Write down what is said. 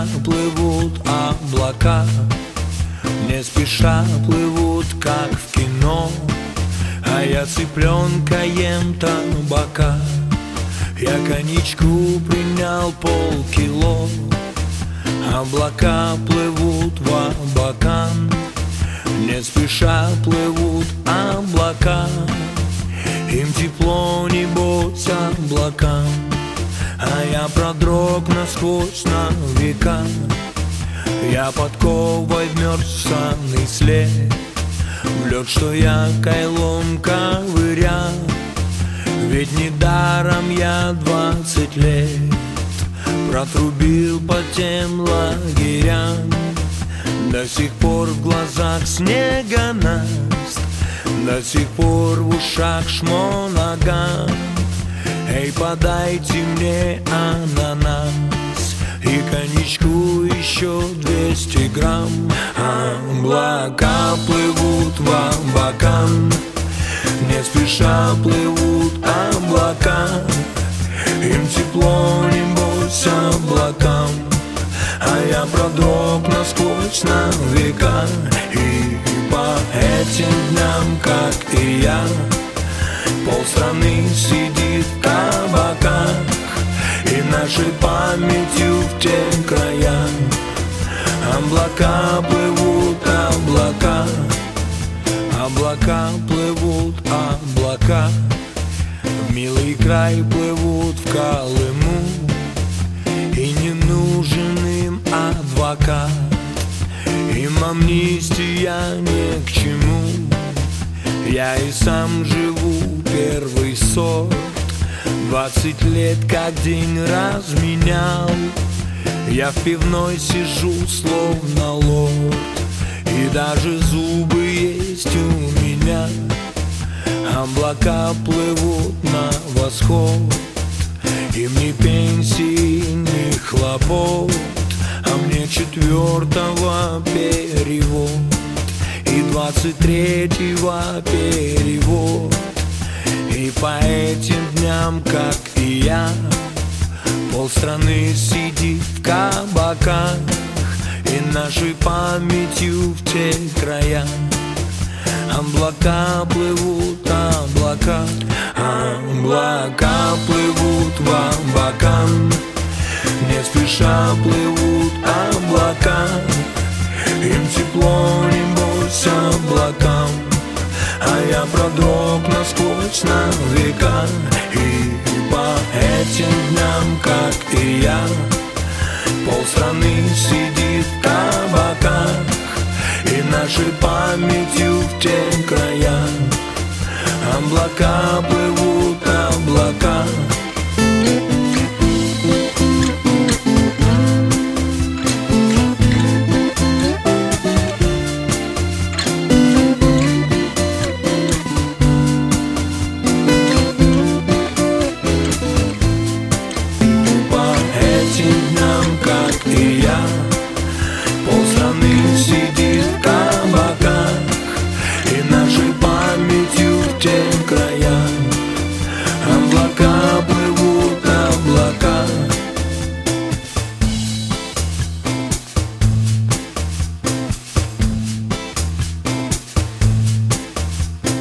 плывут облака, не спеша плывут, как в кино. А я цыпленка ем табака. Я коньячку принял полкило. Облака плывут в Абакан, не спеша плывут облака. Им тепло, небось, облакам, а я продрог насквозь на века. Я подковой вмерзанный след, в лед, что я кайлом ковырял. Ведь недаром я 20 лет протрубил по тем лагерям. До сих пор в глазах снегонаст, до сих пор в ушах шмонаган. Эй, подайте мне ананас и коньячку еще 200 грамм. Облака плывут в Абакан, не спеша плывут облака. Им тепло, небось, облакам, а я продрог насквозь на века. И по этим дням, как и я, полстраны сидит в кабаках, и нашей памятью в те края облака плывут, облака. Облака плывут, облака, в милый край плывут в Колыму. И не нужен им адвокат, им амнистия ни к чему. Я и сам живу первый сорт, 20 лет как день разменял. Я в пивной сижу словно лорд, и даже зубы есть у меня. Облака плывут на восход, им ни пенсии, ни хлопот, а мне 4-го перевод и 23-го перевод. И по этим дням, как и я, полстраны сидит в кабаках, и нашей памятью в те края облака плывут, облака. Облака плывут в Абакан, не спеша плывут облака. Им тепло, небось, облакам, а я продрог насквозь на века. И по этим дням, как и я, полстраны сидит в кабаках, и нашей памятью в те края облака плывут, облака.